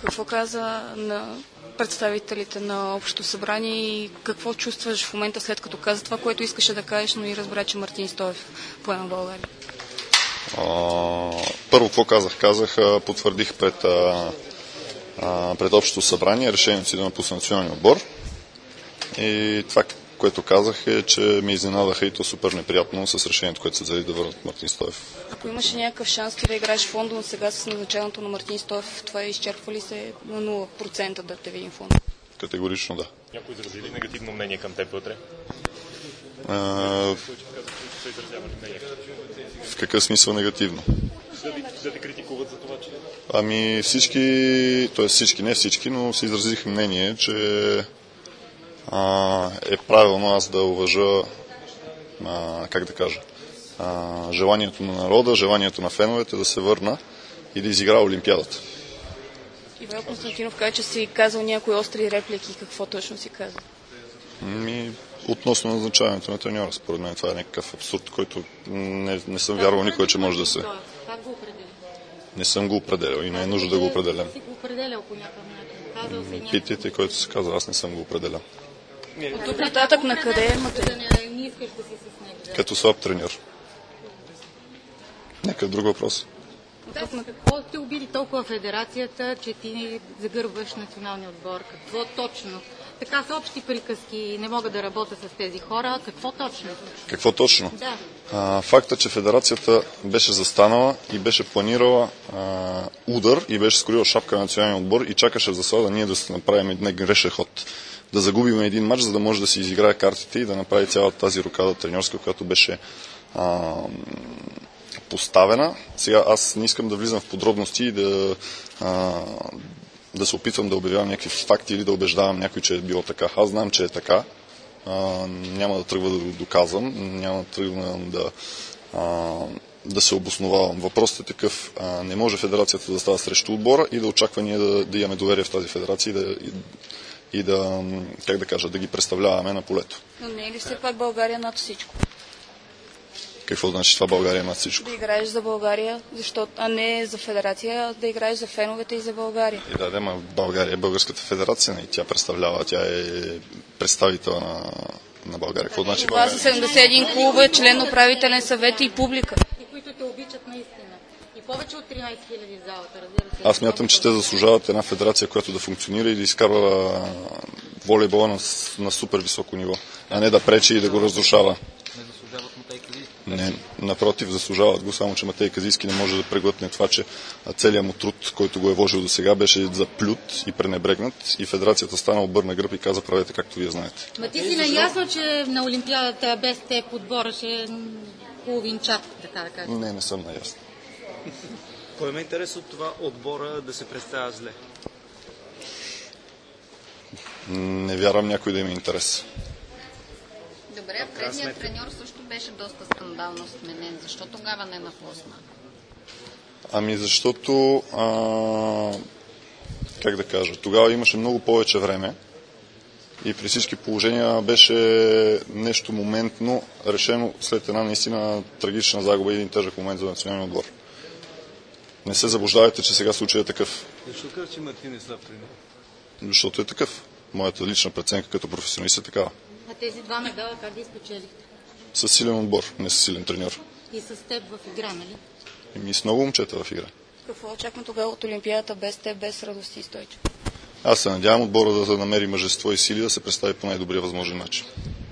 Какво каза на представителите на Общото събрание и какво чувстваш в момента, след като каза това, което искаше да кажеш, но и разбра, че Мартин Стоев поема България? Първо, какво казах? Потвърдих пред Общото събрание решението си да напусна националния отбор. И това, което казах е, че ме изненадаха и то супер неприятно с решението, което се взели да върнат Мартин Стоев. Ако имаше някакъв шанс ти да играеш в Лондон сега с назначаването на Мартин Стоев, това изчерпва ли се на 0% да те видим в Лондон? Категорично да. Някой изрази ли негативно мнение към теб вътре? В какъв смисъл негативно? Да те критикуват за това, че... Не всички, но се изразиха мнение, че е правилно аз да уважа, желанието на народа, желанието на феновете да се върна и да изигра Олимпиадата. Ивайло Константинов каза, че си казал някои остри реплики. Какво точно си казал? Относно назначаването на треньора, според мен това е някакъв абсурд, който не съм вярвал никой, че може да се... Как го определи? Не съм го определял и не е нужно да го определям. Си го определял по някакъв начин. Питайте, който се казва, аз не съм го определял. От тук нататък на къде е Матей? Не искаш да си с него. Като слаб треньор. Някакъв друг въпрос. Какво те обиди толкова федерацията, че ти не загърбваш националния отбор? Какво точно? Така са общи приказки, не мога да работя с тези хора. Какво точно? Какво точно? Да. Факта, че федерацията беше застанала и беше планирала удар и беше скорила шапка на националния отбор и чакаше в засада ние да се направим един грешен ход. Да загубим един матч, за да може да си изиграе картите и да направи цялата тази рокада треньорска, която беше поставена. Сега аз не искам да влизам в подробности и да се опитвам да обявявам някакви факти или да убеждавам някой, че е било така. Аз знам, че е така. Няма да тръгва да го доказвам, няма да тръгвам да се обосновавам. Въпросът е такъв. Не може федерацията да става срещу отбора и да очаква ние да имаме доверие в тази федерация и да ги представляваме на полето. Но не е ли все пак България над всичко? Какво значи това България над всичко? Да играеш за България, а не за федерация, а да играеш за феновете и за България. България е Българската федерация и тя представлява, тя е представител на България. Какво значи това България? са 71 клуба, член на управителен съвет и публика. И които те обичат наистина. И повече от 13 000 в залата, разбира се. Аз смятам, че те заслужават една федерация, която да функционира и да изкарва волейбола на супер високо ниво, а не да пречи и да го разрушава. Не, напротив, заслужават го, само че Матей Казийски не може да преглътне това, че целият му труд, който го е вложил до сега, беше заплют и пренебрегнат и федерацията стана, обърна гръб и каза правете както вие знаете. Ма ти си наясно, че на Олимпиадата без те подбора ще половинчат, така да кажа. Не съм наясно. Кой ме интерес от това отбора да се представя зле? Не вярвам някой да има интерес. Добре, предният треньор също беше доста скандално сменен. Защо тогава не напусна? Защото, тогава имаше много повече време и при всички положения беше нещо моментно решено след една наистина трагична загуба и един тежък момент за националния отбор. Не се заблуждавайте, че сега случай е такъв. Защо казваш, че Мартин е слаб треньор? Защото е такъв. Моята лична преценка като професионалист е такава. А тези два медала как ги спечелихте? С силен отбор, не с силен треньор. И с теб в игра, нали? И с много момчета в игра. Какво очакваме тогава от Олимпиадата без теб, без Радост и Стойчо? Аз се надявам отбора да намери мъжество и сили да се представи по най-добрия възможен начин.